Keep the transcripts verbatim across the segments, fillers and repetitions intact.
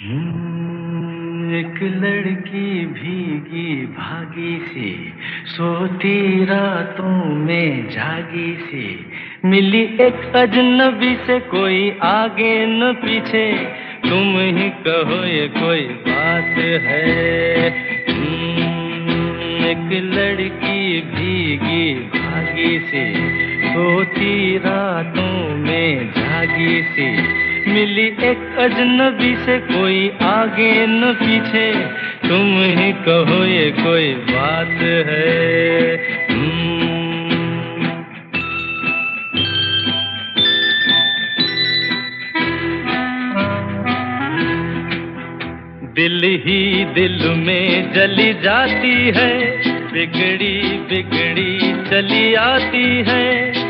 हम्म, एक लड़की भीगी भागी सी, सोती रातों में जागी सी, मिली एक अजनबी से, कोई आगे न पीछे, तुम ही कहो ये कोई बात है। हम्म, एक लड़की भीगी भागी सी, सोती रातों में जागी सी, मिली एक अजनबी से, कोई आगे न पीछे, तुम ही कहो ये कोई बात है। दिल ही दिल में जली जाती है, बिगड़ी बिगड़ी चली आती है।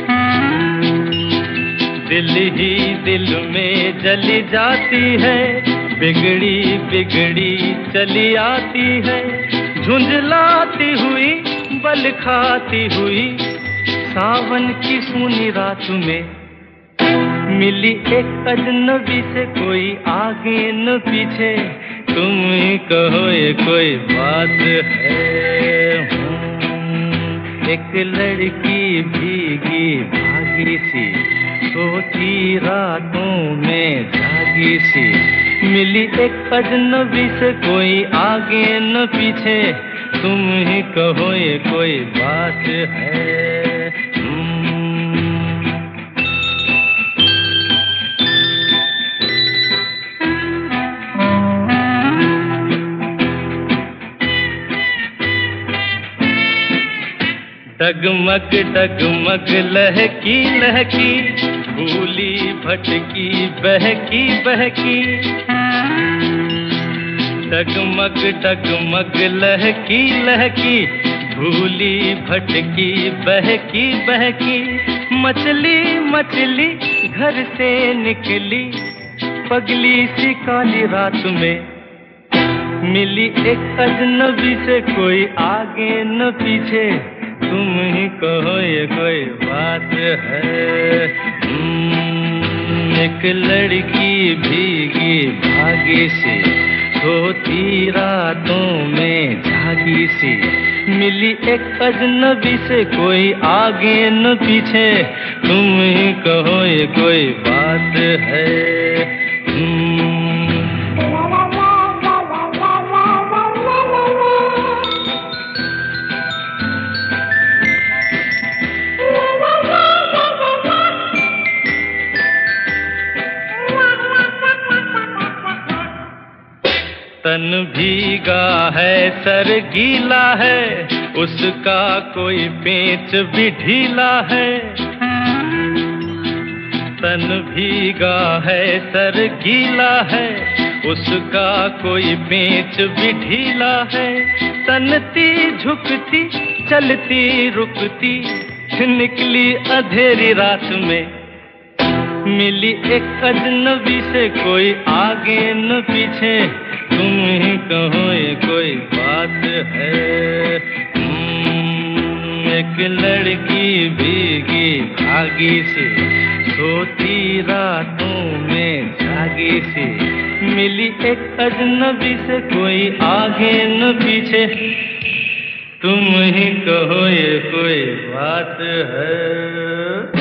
दिल ही दिल में जली जाती है, बिगड़ी बिगड़ी चली आती है। झुंझलाती हुई बल खाती हुई, सावन की सूनी रात में, मिली एक अजनबी से, कोई आगे न पीछे, तुम ही कहो ये कोई बात है। एक लड़की भीगी भागी सी, सोती रातों में जागी सी, मिली एक अजनबी से, कोई आगे न पीछे, तुम ही कहो ये कोई बात है। डगमग डगमग लहकी लहकी, भूली भटकी बहकी बहकी। डगमग डगमग लहकी लहकी, भूली भटकी बहकी बहकी। मछली मछली घर से निकली, पगली सी काली रात में, मिली एक अजनबी से, कोई आगे न पीछे, तुम ही कहो ये कोई बात है। एक लड़की भीगी भागी सी, सोती रातों में जागी सी, मिली एक अजनबी से, कोई आगे न पीछे, तुम ही कहो ये कोई बात है। तन भीगा है सर गीला है, उसका कोई पेच भी ढीला है। तन भीगा है सर गीला है, उसका कोई पेच भी ढीला है। तनती झुकती चलती रुकती, निकली अंधेरी रात में, मिली एक अजनबी से, कोई आगे न पीछे, तुम ही कहो ये कोई बात है। एक लड़की भीगी भागी सी, सोती रातों में जागी सी, मिली एक अजनबी से, कोई आगे न पीछे, तुम ही कहो ये कोई बात है।